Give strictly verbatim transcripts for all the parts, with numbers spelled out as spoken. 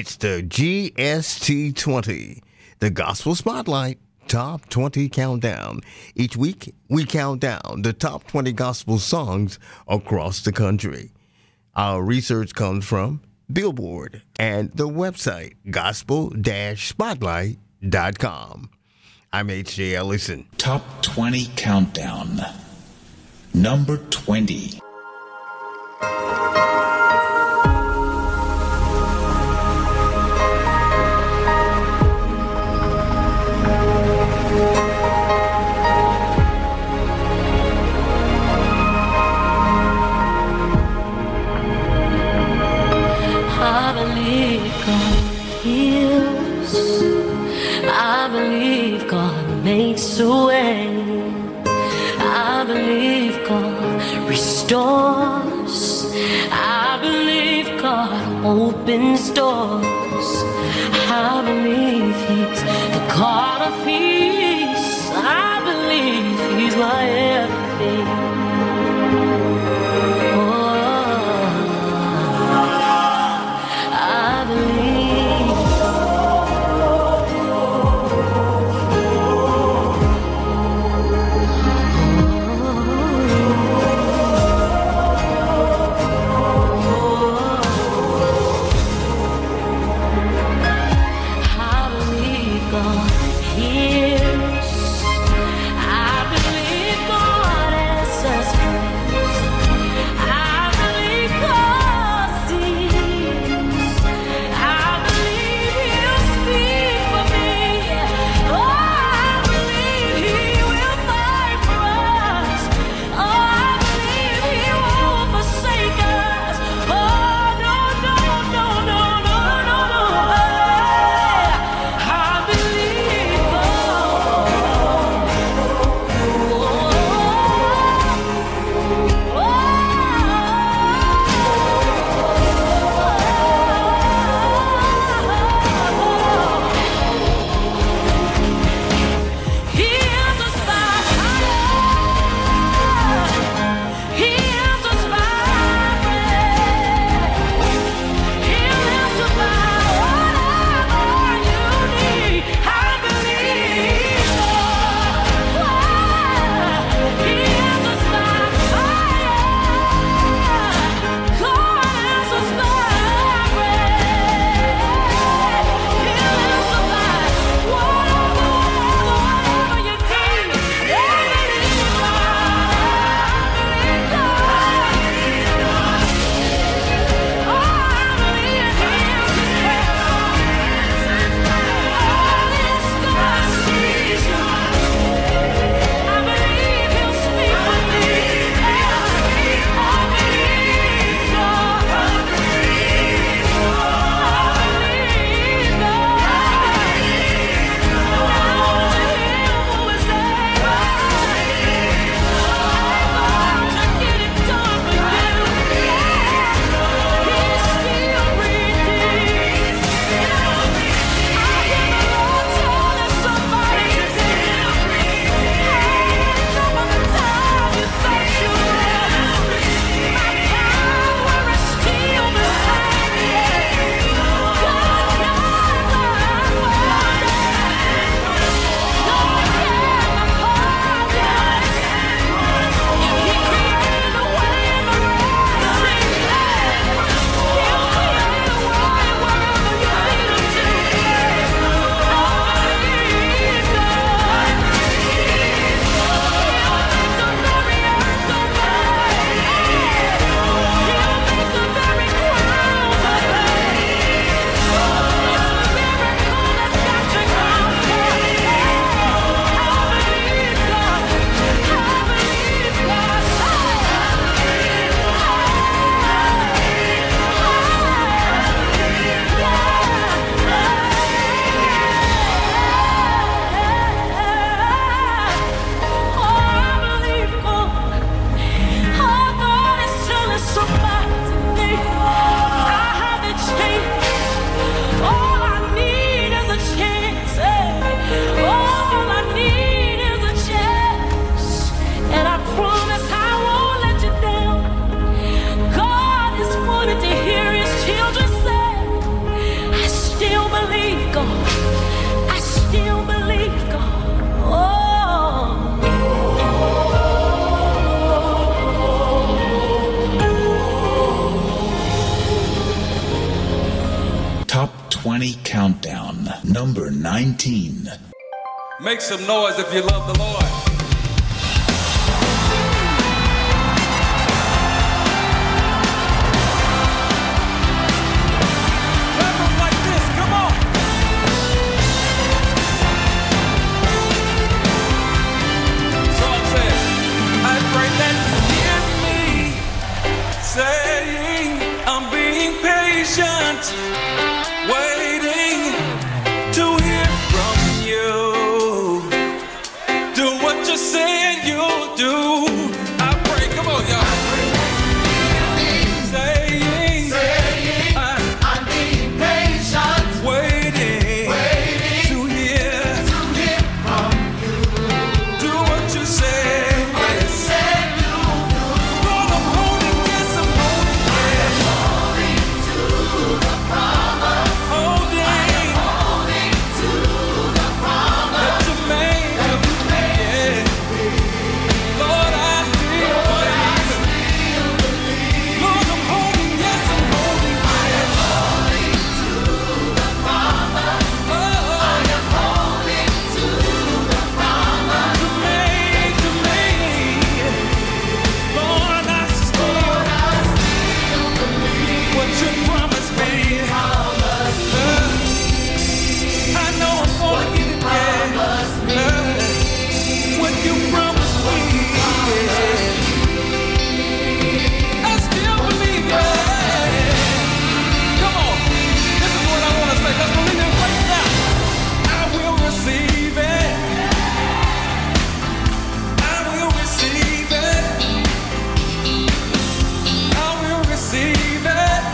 It's the G S T twenty, the Gospel Spotlight Top twenty Countdown. Each week, we count down the top twenty gospel songs across the country. Our research comes from Billboard and the website gospel dash spotlight dot com. I'm H J Ellison. Top twenty Countdown. Number twenty. I believe God heals. I believe God makes a way. I believe God restores. I believe God opens doors. I believe He's the God of peace. I believe He's my everything. God hears. I believe God God. I still believe God. Oh. Top twenty Countdown, number nineteen. Make some noise if you love the Lord. Clap them like this, come on. Song says, I pray that you hear me saying I'm being patient, waiting to hear from you. Do what you're saying you'll do. I pray, come on, y'all. Saying, saying I, I'm being patient, waiting, waiting to hear, to hear from you. Do what you say, what you say you do. Lord, I'm holding, yes, I'm holding, yes. I'm holding to the promise. Holding, I'm holding to the promise that you made, that you made, yeah. Lord, I still believe. Lord, I'm holding, yes, I'm holding, I am holding to the promise. Oh, I am holding to the promise you made to me. Lord, I still, I still believe what you promised me. Uh, I know I'm gonna get it, yeah. Uh, what you promised me, yeah. I still believe, yeah. Come on, this is what I want to say. Let's believe it right now. I will receive it. I will receive it. I will receive it.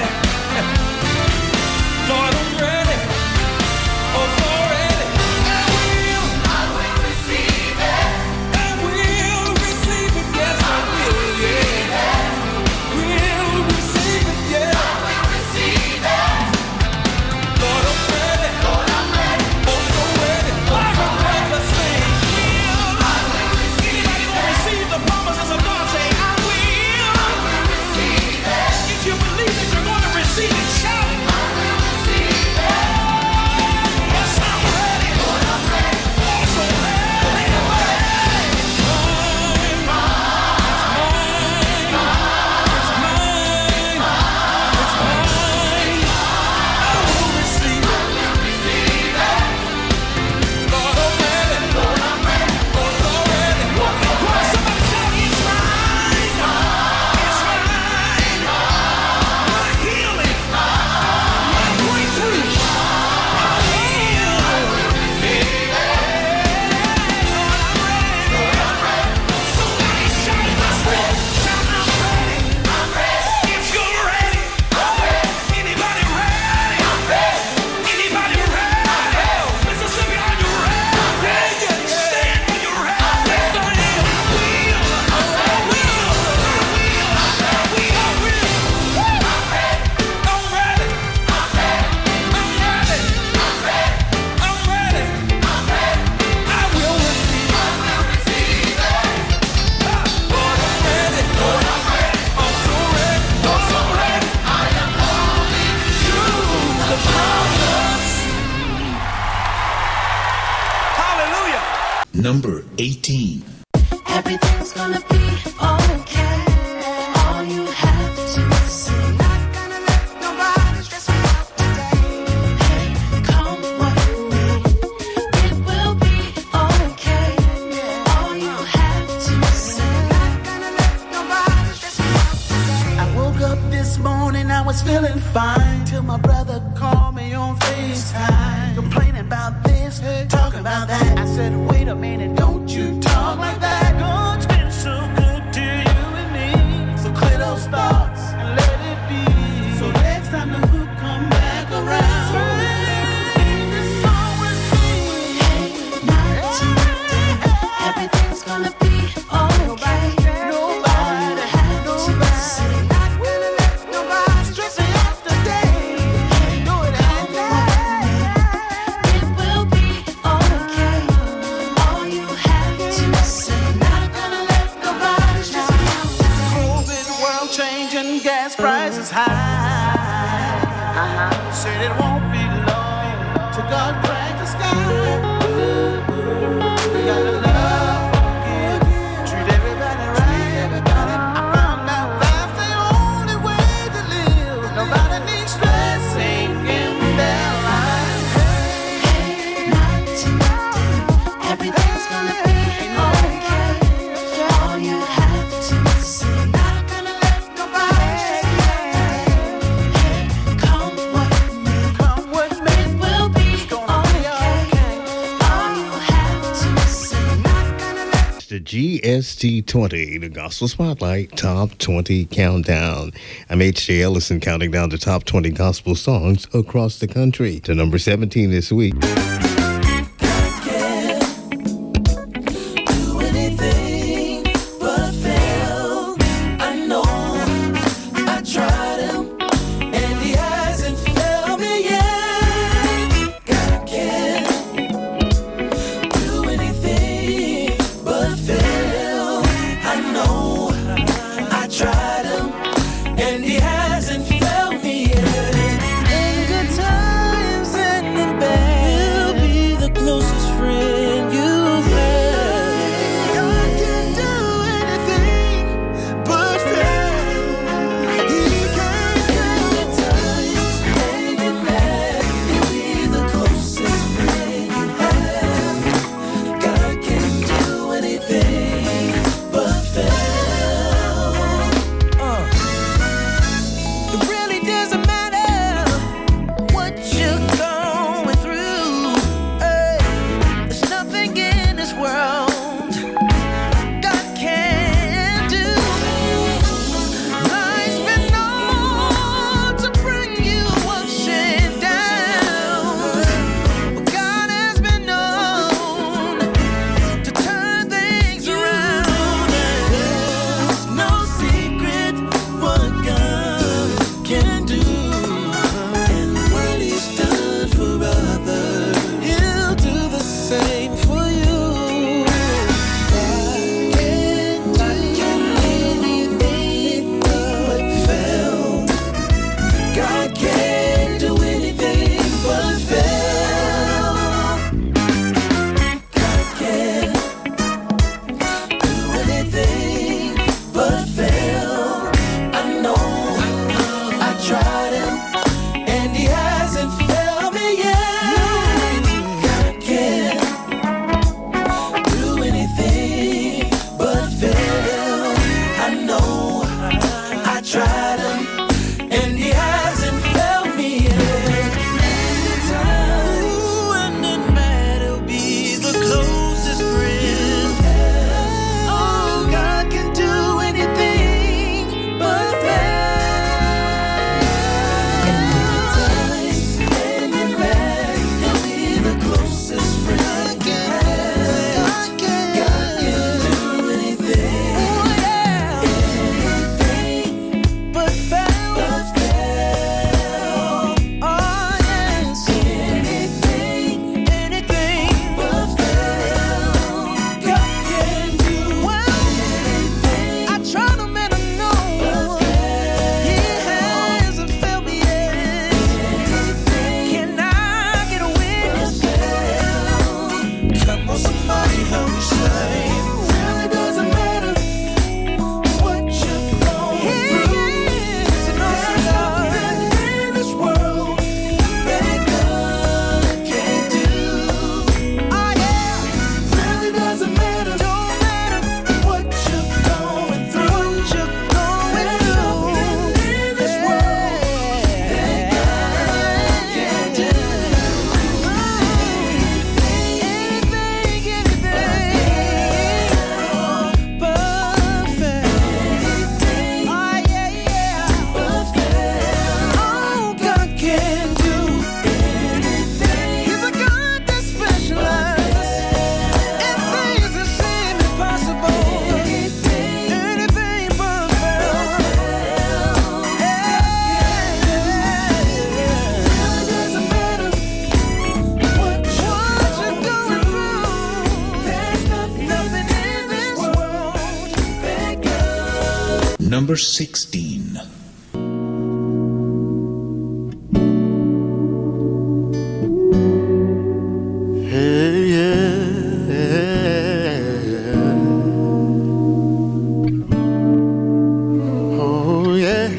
Lord, I'm ready. Oh, so ready. I will. I will receive it. I will receive it. Yes, I will. Yeah. Will receive it. Yeah. I will receive it. Lord, I'm ready. Lord, I'm ready. Oh, so ready. I'm so ready to sing. I will receive it. Anybody gonna receive the promises of God? Say, I will. I will receive it. If you believe that you're going to receive it, shout it. I will receive it. Yes, I'm ready. Lord, I'm ready. Oh, so ready. I'm ready. It's mine. It's mine. It's mine. It's mine. I will receive it. I will receive it. Lord, I'm ready. Lord, I'm ready. Oh, so ready. Come on, somebody shout, it's mine. It's mine. My healing. My breakthrough. I will receive it. Lord, I'm ready. Lord, I'm ready. Somebody shout it, let's go. Shout, I'm ready. I'm ready. If you're ready. I'm ready. Anybody ready? I'm ready. Anybody ready? Mississippi, are you ready? Stand, are you ready? Yes, I am. I will. I will. I will. I will. I will. I'm ready. I'm ready. I'm ready. I'm ready. I'm ready. I'm ready. I will receive. I will receive it. Lord, I'm ready. Lord, I'm ready. I'm so ready. I'm so ready. I am holding to the promise. Hallelujah. Number eighteen. Everything's gonna be okay. All you have to say. Not gonna let nobody stress me out today. Hey, come what may, it will be okay. All you have to say. Not gonna let nobody stress me out today. I woke up this morning, I was feeling fine till my brother called me on FaceTime, complaining about this, talking about that. I said, wait a minute, don't you talk like that. God's been so good to you and me, so clear those thoughts and let it be. So next time the hook come back around, sing this song with me. Hey, not today. Everything's gonna be okay. Nobody, nobody, not gonna let nobody stress me out today. Do it, G S T twenty, the Gospel Spotlight Top twenty Countdown. I'm H J Ellison, counting down the top twenty gospel songs across the country. To number seventeen this week. Number sixteen. Hey, yeah. Oh, yeah.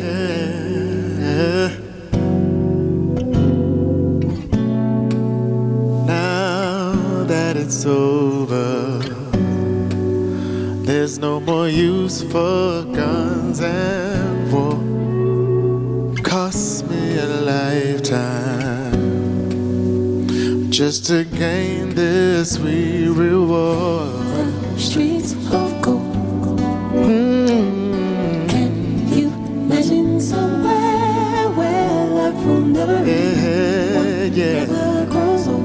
Now that it's over, there's no more use for guns and war. Cost me a lifetime just to gain this sweet reward. Streets of gold. Mm. Can you imagine somewhere where life will never end? Yeah, yeah. Never grows old.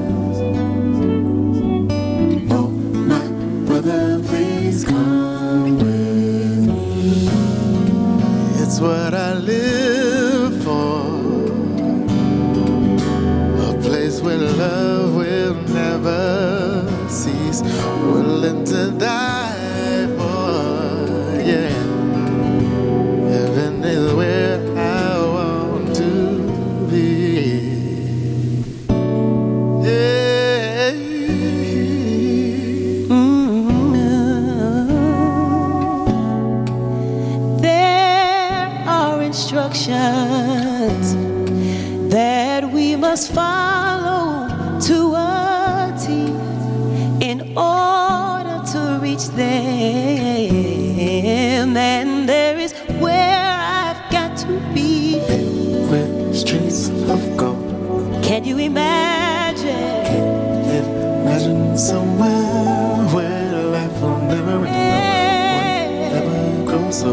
Oh, my brother, please come with me. It's what I live for. A place where love will never cease. Willing to die for, yeah. Heaven is where I want to be. Yeah. There are instructions that we must follow to a T in order to reach them. And there is where I've got to be. With streets of gold. Can you imagine? Imagine somewhere where life will never end. Never grow so.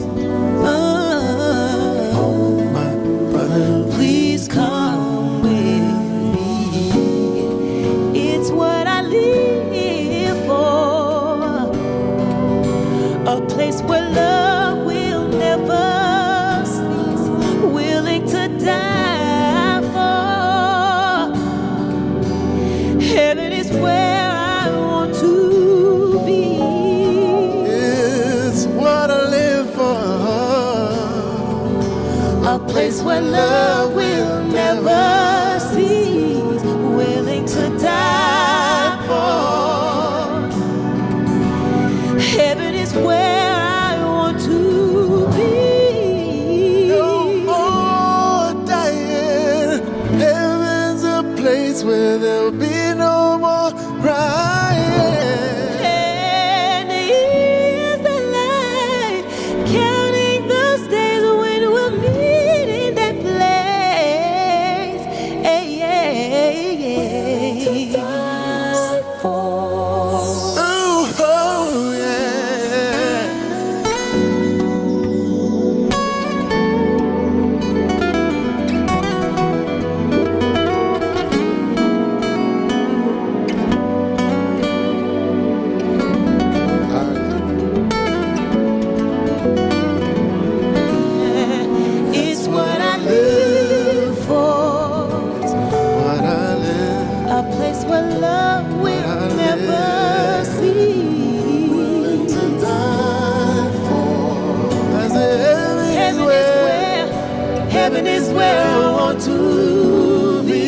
Oh, my brother, Please come with me. It's what I live for. A place where love will never cease. Willing to die for. Heaven is where I want to be. it's what I live for. A place where love will never cease, willing to die for. Heaven is where I want to be. No more dying. Heaven's a place where there'll be no more crying. And is the light, counting those days when we'll meet in that place. Hey, hey, hey. Oh, oh, yeah. It's what I live for. What I live, A place where love will never cease. to die for. I said heaven is Heaven is where, where, heaven is where I want to be.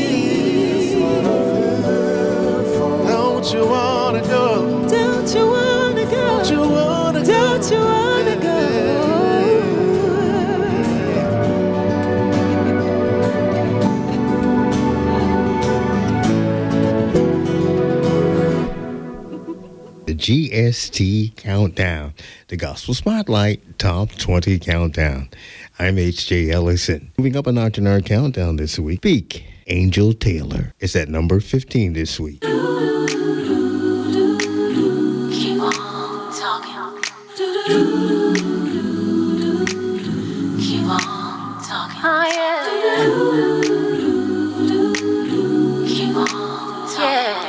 don't you wanna go? Don't you wanna go? Don't you wanna go? Don't you wanna go? The G S T Countdown, the Gospel Spotlight Top twenty Countdown. I'm H J Ellison. Moving up a notch in our countdown this week, Speak, Angel Taylor is at number fifteen this week. Keep on talking. Keep on talking. Oh, yeah. Keep on talking.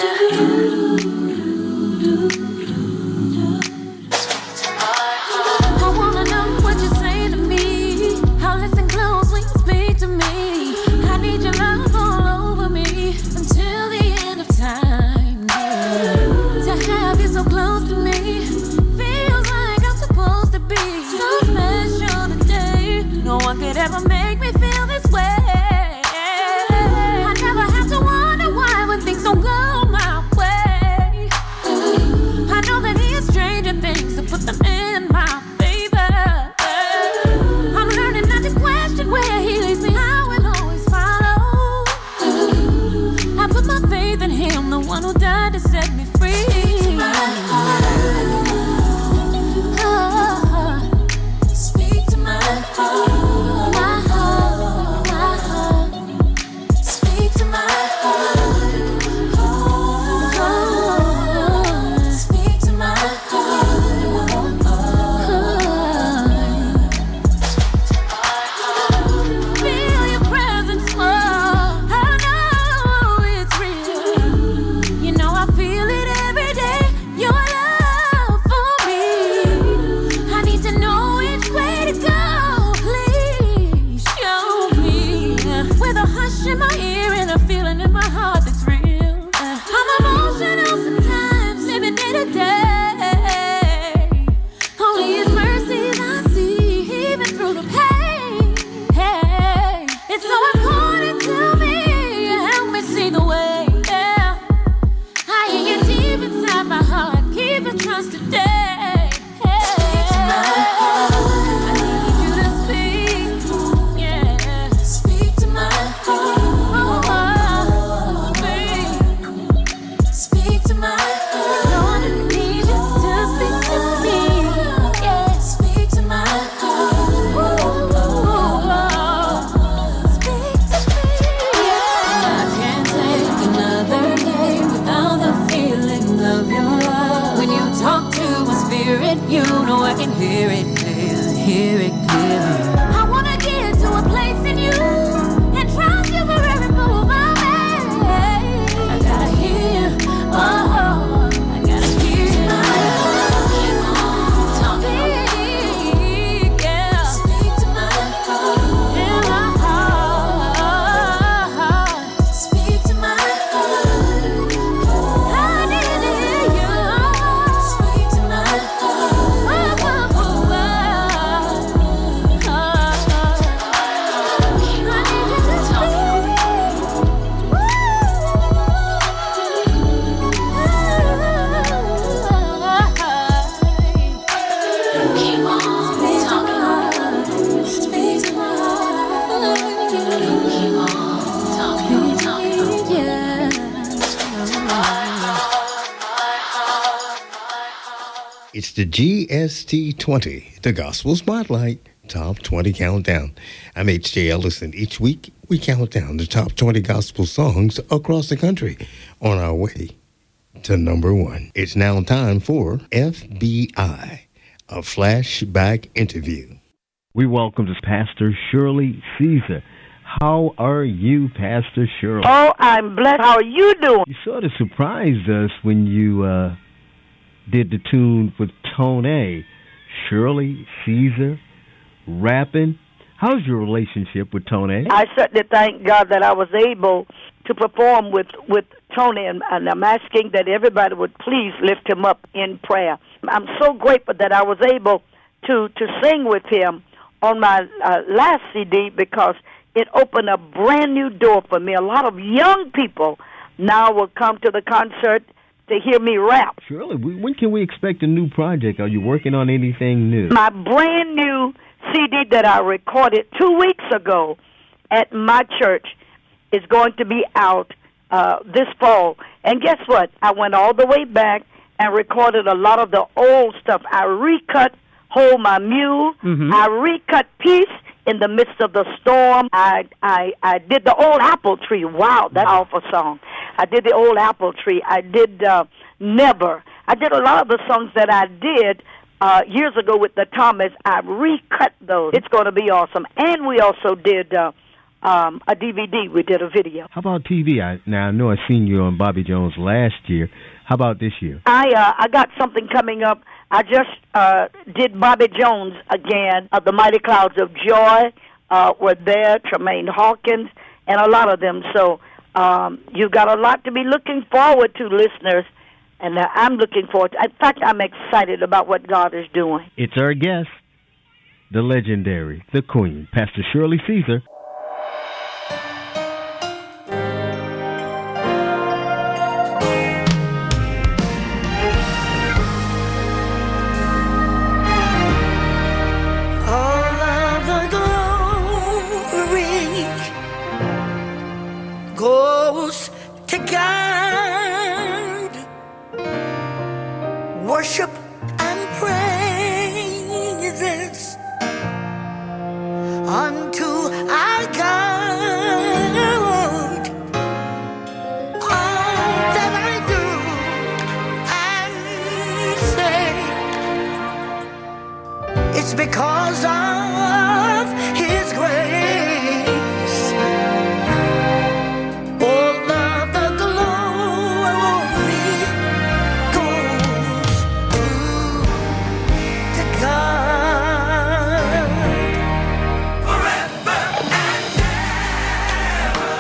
I wanna know what you say to me. I'll listen close when you speak to me. I need your love all over me until the end of time. Yeah. To have you so close to me feels like I'm supposed to be so special today. No one could ever make me feel this way. I never have to wonder why when things don't go my way. I know that he is stranger things to put them in my favor. I'm learning not to question where he leads me. I will always follow. I put my faith in him, the one who died to set me free. Speak to my heart. My heart, my heart. Speak to my heart. hear it clear, hear it clearly. I wanna get to a place in you and trust you for every move I make. I gotta hear, oh, I gotta hear. Talk to me, yeah. Speak to my heart, in my heart. Speak to my heart. I need to hear you. Speak to my heart. Oh, oh, oh, oh. I need you to keep on talking. Speak to my heart. Keep on talking, talking. Yeah. It's the G S T twenty, the Gospel Spotlight Top twenty Countdown. I'm H J Ellis, and each week we count down the top twenty gospel songs across the country on our way to number one. It's now time for F B I, a flashback interview. We welcome to Pastor Shirley Caesar. How are you, Pastor Shirley? Oh, I'm blessed. How are you doing? You sort of surprised us when you uh, did the tune with Tone. Shirley Caesar, rapping. How's your relationship with Tone? I certainly thank God that I was able to perform with, with Tony, and, and I'm asking that everybody would please lift him up in prayer. I'm so grateful that I was able to, to sing with him on my uh, last C D because it opened a brand new door for me. A lot of young people now will come to the concert to hear me rap. Shirley, when can we expect a new project? Are you working on anything new? My brand new C D that I recorded two weeks ago at my church is going to be out uh, this fall. And guess what? I went all the way back and recorded a lot of the old stuff. I recut Hold My Mule. Mhm. I recut Peace in the Midst of the Storm. I, I, I did the Old Apple Tree. Wow, that's an awful song. I did the Old Apple Tree. I did uh, Never. I did a lot of the songs that I did uh, years ago with the Thomas. I recut those. It's going to be awesome. And we also did uh, um, a D V D. We did a video. How about T V? I, now, I know I seen you on Bobby Jones last year. How about this year? I uh, I got something coming up. I just uh, did Bobby Jones again. Uh, the Mighty Clouds of Joy uh, were there, Tremaine Hawkins, and a lot of them. So um, you've got a lot to be looking forward to, listeners, and uh, I'm looking forward to. In fact, I'm excited about what God is doing. It's our guest, the legendary, the queen, Pastor Shirley Caesar. All of the glory goes to God. Worship and praises unto our God. All that I do and say, it's because of His grace. All of the glory goes to, to God. Forever and ever,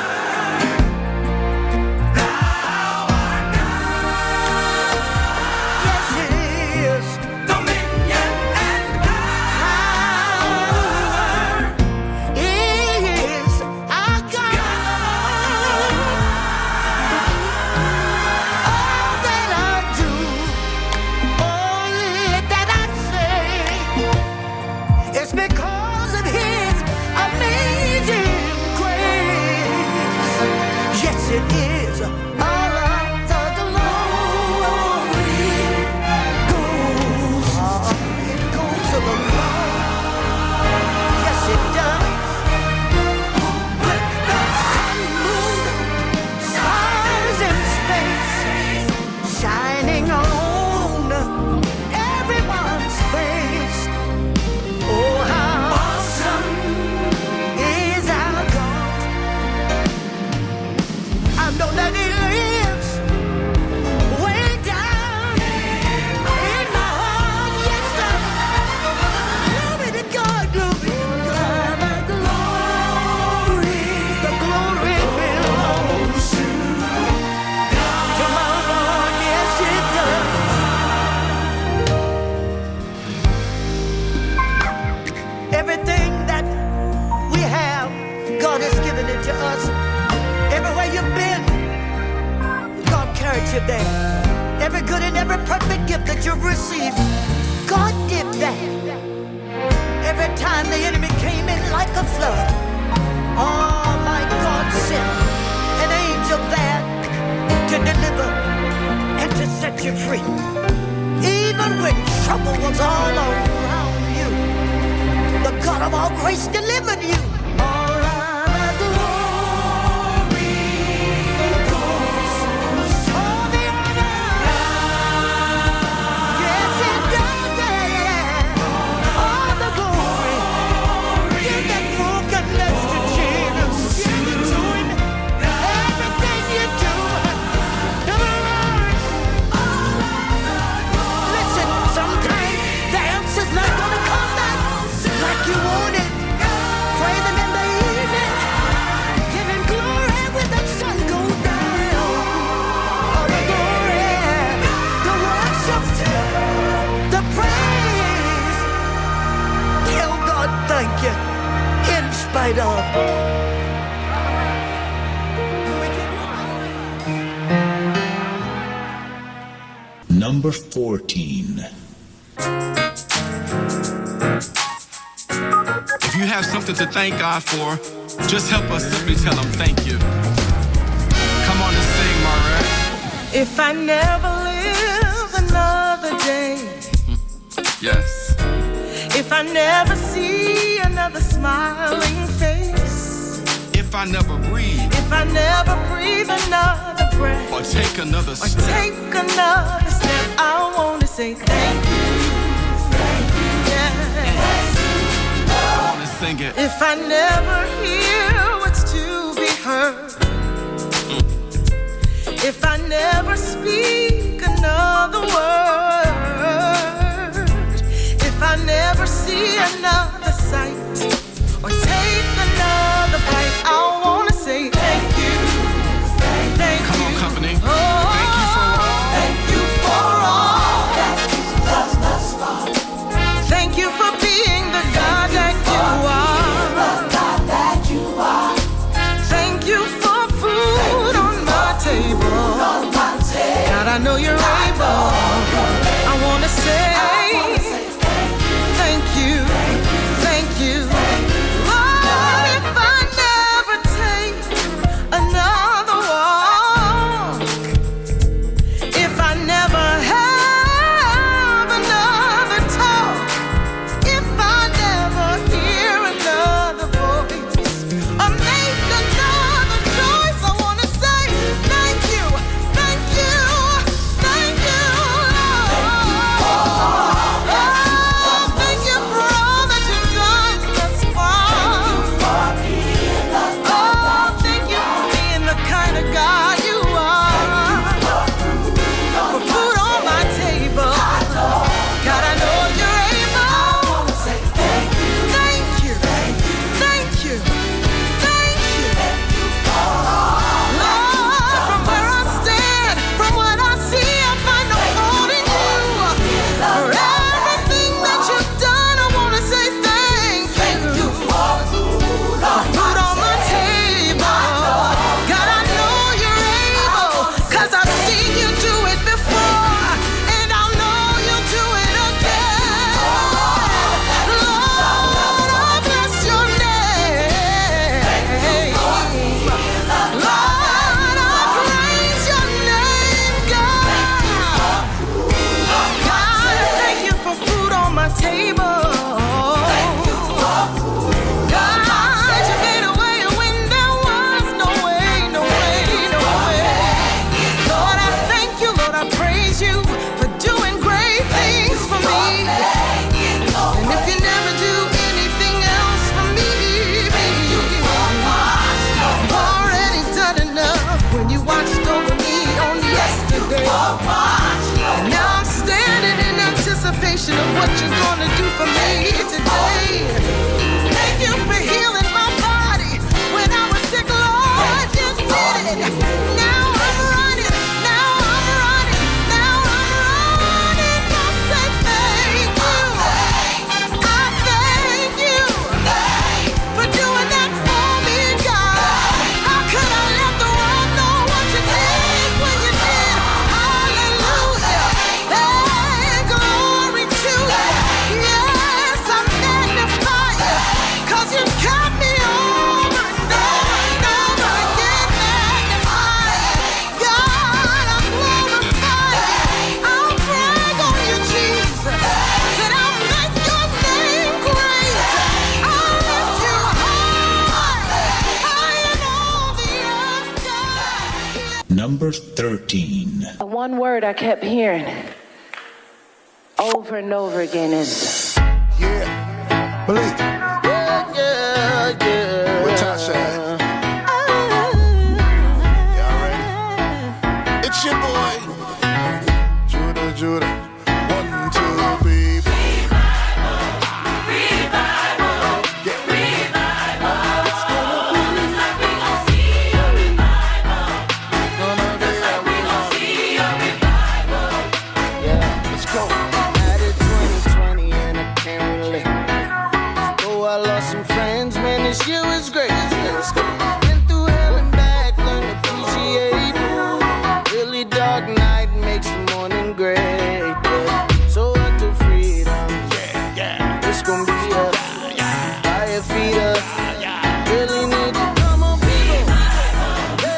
Thou art God. Yes, it is. Dominion and power is our God. All that I do, all that I say, is because of His amazing grace. Yes, it is. All of the glory goes, it goes to the Lord. Yes, it does. Put the sun, moon, stars in space, shining on everyone's face. there. Every good and every perfect gift that you've received, God did that. Every time the enemy came in like a flood, oh my God sent an angel there to deliver and to set you free. Even when trouble was all around you, the God of all grace delivered you. All right, the glory goes all the honor. Yes, it does, yeah. All the glory. Give that brokenness to Jesus. Give it to Him. Everything you do, to the Lord. Listen, sometimes the answer's not gonna come back like you want it. Pray them in the evening. Give Him glory when the sun goes down. All the glory, the worship, the praise. Tell God thank you in spite of. Number fourteen. If you have something to thank God for, just help us simply tell Him thank you. Come on and sing, Margaret. If I never live another day, Yes. if I never see another smiling face, If I never breathe if I never breathe another breath, or take another or step, take another step, I want to say thank you, thank you, yes. I want to sing it. If I never hear what's to be heard, if I never speak another word, if I never see another sight or take another bite, I want to say thank you, thank Come you. on, company. Oh, Thank you for all. thank you for all that He's done thus far. Thank you for being the God that you are. Thank you for food on my table. God, I know you're able. I want to say thank you, thank you. Lord, if I never take another walk, if I never have another talk, if I never hear another voice or make another choice, I want to say thank you, thank you, thank you, Lord. Oh, thank you for all that you've done thus far. Oh, thank you for being the kind of God you are. For food on my table. God, I know you're able. Thank you, thank you, thank you. Lord, from where I stand, from what I see, I find no fault in you. For everything that you've done, I want to say thank you. For food on my table. God, I know you're able, 'cause I've seen you do it before, and I know you'll do it again. Lord, I bless your name. Lord, I praise your name, God. God, thank you for food on my table. God, you made a way when there was no way, no way, no way. Lord, I thank you, Lord, I praise you for doing great things for me. And if you never do anything else for me, you've already done enough when you watched over me on yesterday. And now I'm standing in anticipation of what you're gonna do for me today. Thank you for healing my body when I was sick, Lord, you did it. Now I'm running, now I'm running, now I'm running. I say thank you. I thank you for doing that for me, God. How could I let the world know what you did when you did? I Number thirteen. One word I kept hearing over and over again is Yeah. Believe. Yeah, yeah, yeah. With Tasha. Y'all ready? It's your boy. Judah, Judah. One, two, three, four. This year was great. Been through hell and back, learned to appreciate. Really dark night makes the morning great. Yeah. So until freedom, yeah, yeah. It's gonna be a fire feeder. Really need to come on, people. Yeah.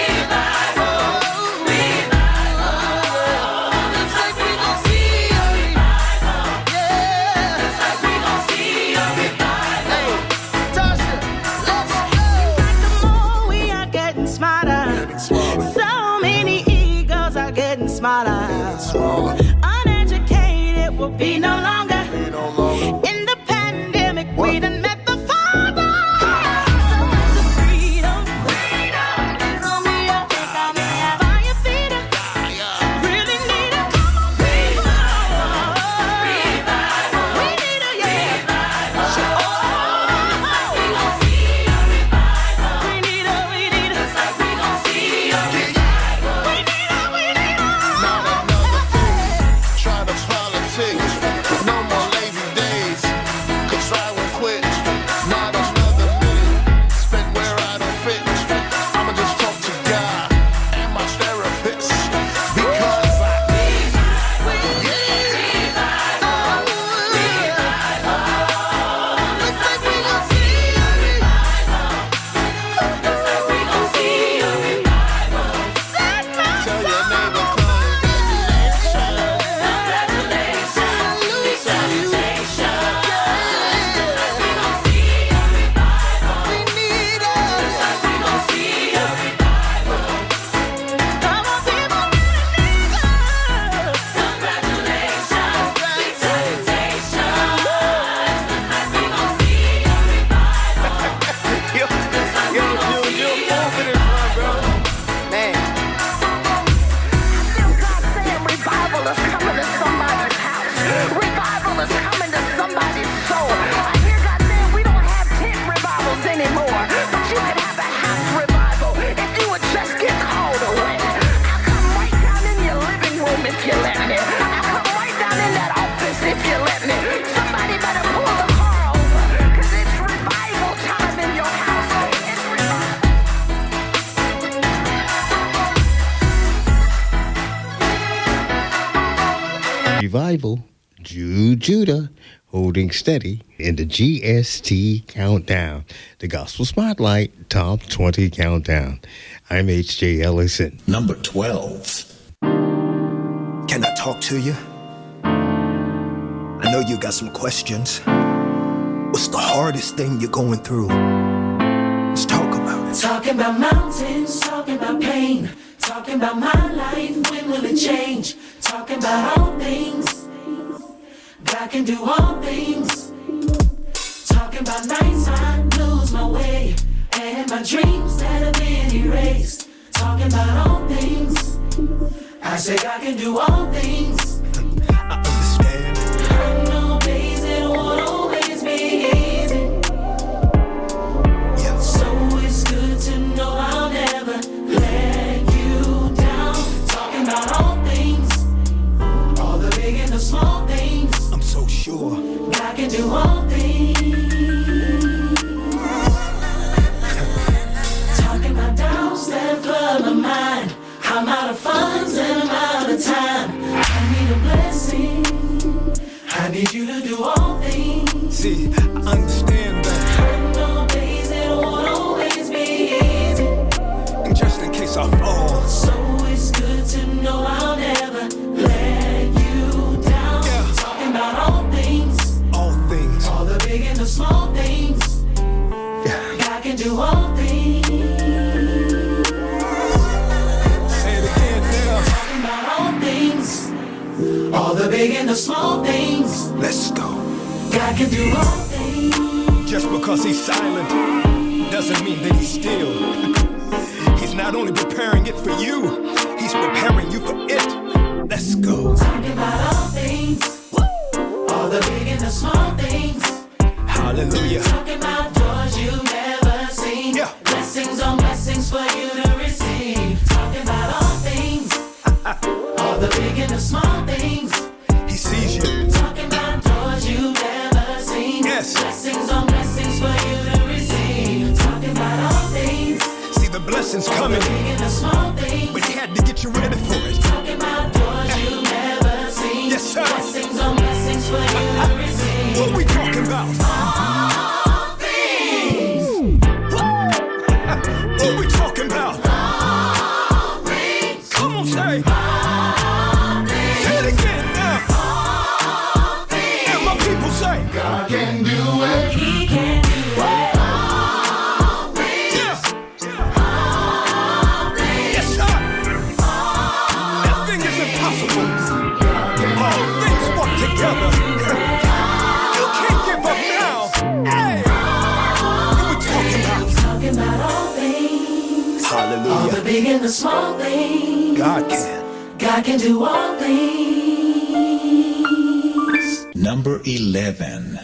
Oh, yeah. It's like we gon' see a revival. Yeah. It's like we gon' see a revival. Hey, Tasha, let's go. The more we are getting smarter, so many egos are getting smaller. Uneducated will be no longer. In the pandemic, we done met the Father. So much of freedom, freedom. It's gonna be a fire feeder. Really need a come on, people. We need a yeah. Oh, we gon' see a revival. We need a, we need a. It's like we gon' see a revival. We need a, we need a. Not another thing. Try to politics. No more lazy days. Cause I won't quit. Not another minute. Spent where I don't fit. I'ma just talk to God and my therapist. Because I It's like we gon' see a revival. It's like we gon' see a revival. tell your neighbor congratulations. Congratulations. Salutation. We need it. It's like we gon' see a revival. Come on, people, congratulations. Salutation. It's like we gon' see a revival. Yo, yo, yo, yo, over this one, bro. Man. God saying revival is coming to somebody's house. Revival is coming to somebody's soul. I hear God saying we don't have tent revivals anymore, but you can have a house revival if you would just get called away. I'll come right down in your living room if you let me. I'll come right down in that office if you let me. Somebody better pull the car over, cause it's revival time in your house. It's revival. Revival, Jude Judah, holding steady in the G S T Countdown, the Gospel Spotlight Top twenty Countdown. I'm H J Ellison. Number twelve. Can I talk to you? I know you got some questions. What's the hardest thing you're going through? Let's talk about it. Talking about mountains, talking about pain, talking about my life, when will it change? Talking about all things, God can do all things. Talking about nights I lose my way, and my dreams that have been erased. Talking about all things, I say God can do all things. I understand. I know days it won't always be easy. Yeah. So it's good to know I'll never let you down. Talking about all things, all the big and the small things. I'm so sure. God can do all things. Talking about doubts that flood my mind. I'm out of funds and I'm out of time. I need a blessing. I need you to do all things. See, I understand that. I know days it won't always be easy. And just in case I fall, So it's good to know I'll never let you down. Yeah. Talking about all things, all things. all the big and the small things. Yeah. God can do all things. small things. Let's go. God can do all things. Just because he's silent doesn't mean that he's still. He's not only preparing it for you, he's preparing you for it. Let's go. Talking about all things. All the big and the small things. Hallelujah. Talking about doors you've never seen. Yeah. Blessings on blessings for you to receive. Talking about all things. All the big and the small things. He sees you. Talking about doors you've never seen. Yes. Blessings on blessings for you to receive. Talking about all things. See the blessings coming, All the big and the small things. but he had to get you ready for it. Talking about doors you've never seen. Yes, sir. Blessings on blessings for you to receive. What we talking about? All things. What we talking about? All things. Come on, say. All things. Say it again now. All things. And my people say. God can do it. He can do it. All things. Yes. All things. Yes, sir. Nothing is impossible. All things work together. You can't give up now. Hey. What we talking about? Talking about all things. All the Hallelujah. big and the small things. God can. God can do all things. Number eleven.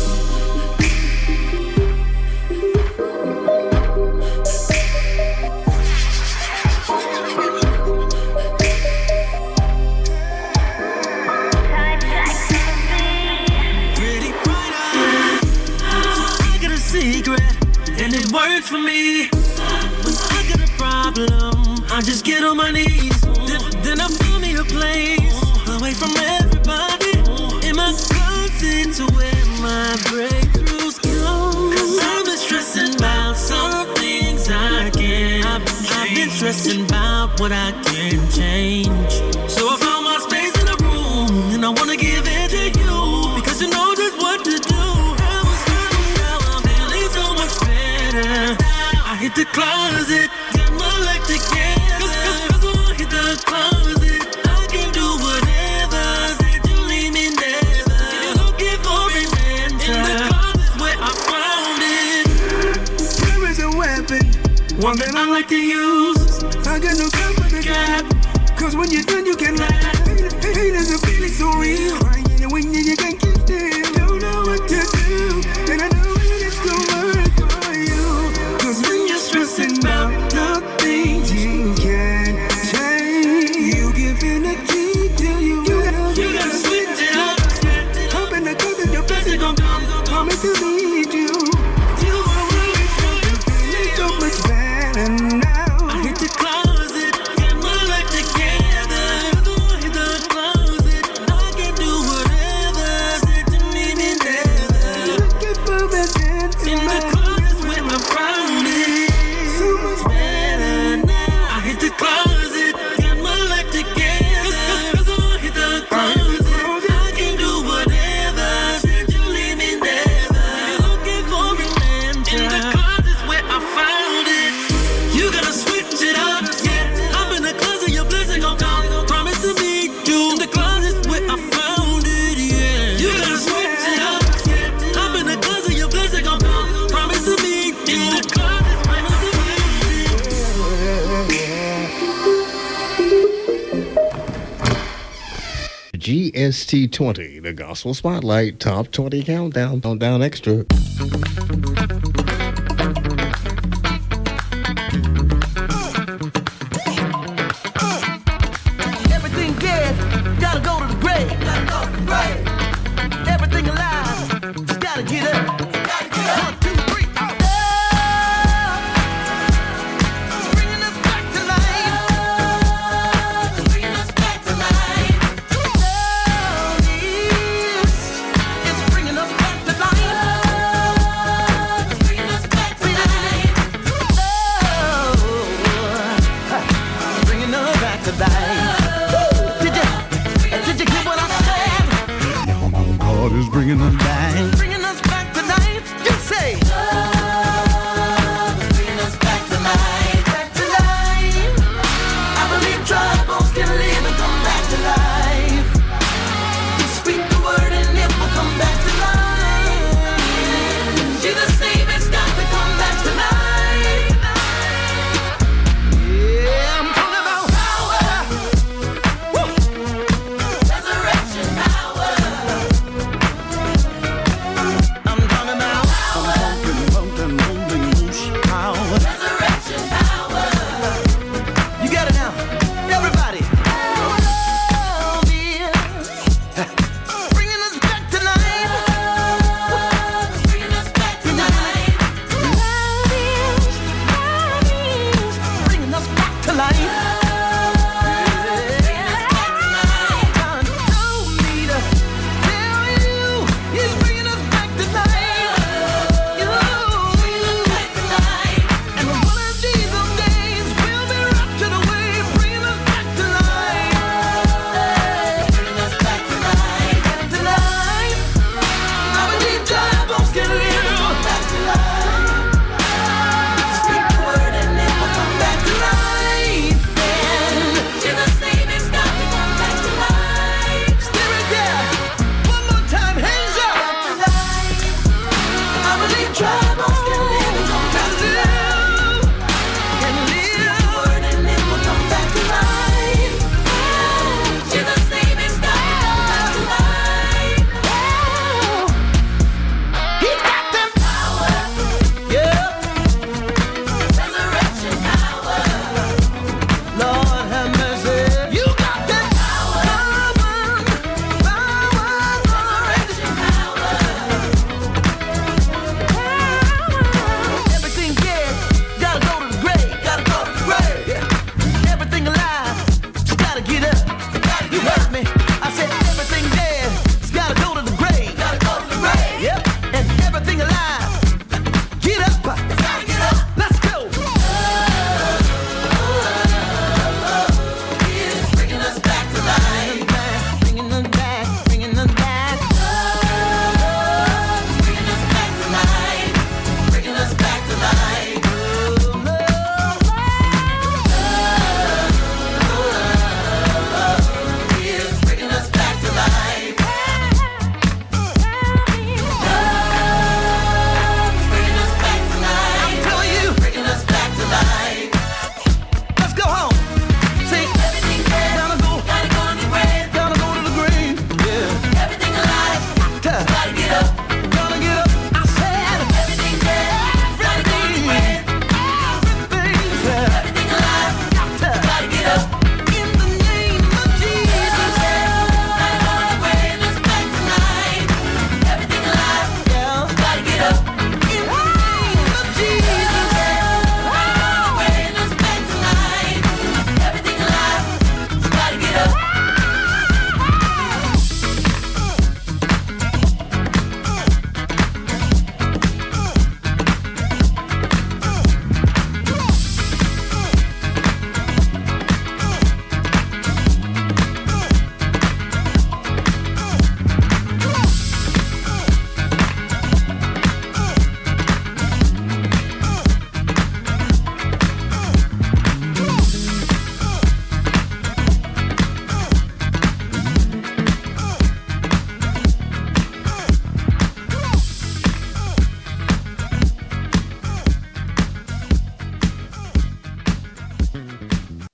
Pretty bright eyes. I got a secret, and it works for me. When I got a problem, I just get on my knees. Then, then I find me a place away from everybody. In my closet to where my breakthroughs come. Cause I've been stressing about some things I can't. I've, I've been stressing about what I can change. So I found my space in the room, and I wanna give it to you. Because you know just what to do. I was down, now I'm feeling so much better. I hit the closet, get my life together. Cause, cause, cause when I hit the closet, I can do whatever. Said you leave me never. If you're looking for an answer, in the closet's where I found it. There is a weapon, One that I like to use. I got no time for the gap. Cause when you're done, you can laugh. Pain, pain is a feeling so real. Crying in your wing and you can't keep still. Don't know what to do. And I know it's gonna work for you. Cause when you're stressing about the things you can't change, you give energy till you You gotta, you gotta switch it up. Hop in the closet, your blessing gon' come. Promise to lead you. You are really feeling so much better now. I hit the closet, get my life together. I hit the closet, I can do whatever. Said you need me never. Looking for that answer. In the closet's where I found it. So much Better now. I hit the closet, get my life together. Cause I hit the closet, I can do whatever. Said you leave me never. Looking for an answer. In the closet's where I found it. You gotta switch it up, yeah. I'm in the closet, your blessing gon' come. Promise to meet you. In the closet's where I found it, yeah. You gotta switch it up, yeah. I'm in the closet, your blessing gon' come. Promise to meet you. In the closet's where I G S T twenty, the Gospel Spotlight Top twenty Countdown. Countdown Extra. everything dead, gotta go to the grave. Gotta go to the grave. Everything alive, just gotta get up. Gotta get up. One, two, three, oh. It's bringing us back to life. It's bringing us back to life. Love is, it's bringing us back to life. It's bringing us back to life. Love, bringing us back to life. Did you, did you get what I said? God is bringing us back. Bringing us back to life. You say. Love is bringing us back to life. Back to life. I believe dry bones can live and come back to life. It's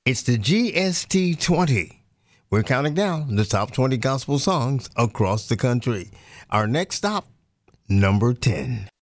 It's the G S T twenty. We're counting down the top twenty gospel songs across the country. Our next stop, number ten.